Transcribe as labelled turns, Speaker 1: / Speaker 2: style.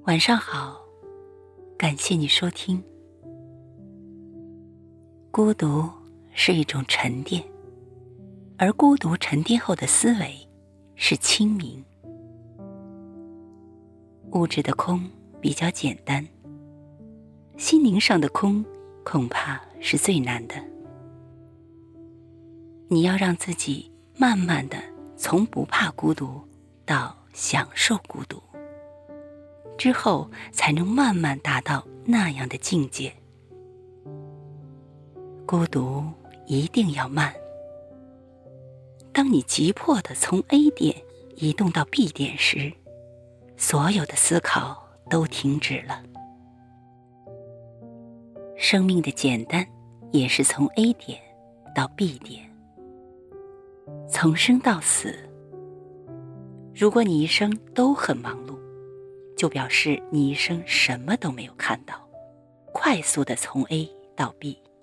Speaker 1: 晚上好，感谢你收听。孤独是一种沉淀，而孤独沉淀后的思维是清明。物质的空比较简单，心灵上的空恐怕是最难的。你要让自己慢慢的从不怕孤独到享受孤独，之后才能慢慢达到那样的境界。孤独一定要慢。当你急迫地从 A 点移动到 B 点时，所有的思考都停止了。生命的简单也是从 A 点到 B 点，从生到死。如果你一生都很忙碌，就表示你一生什么都没有看到，快速地从 A 到 B。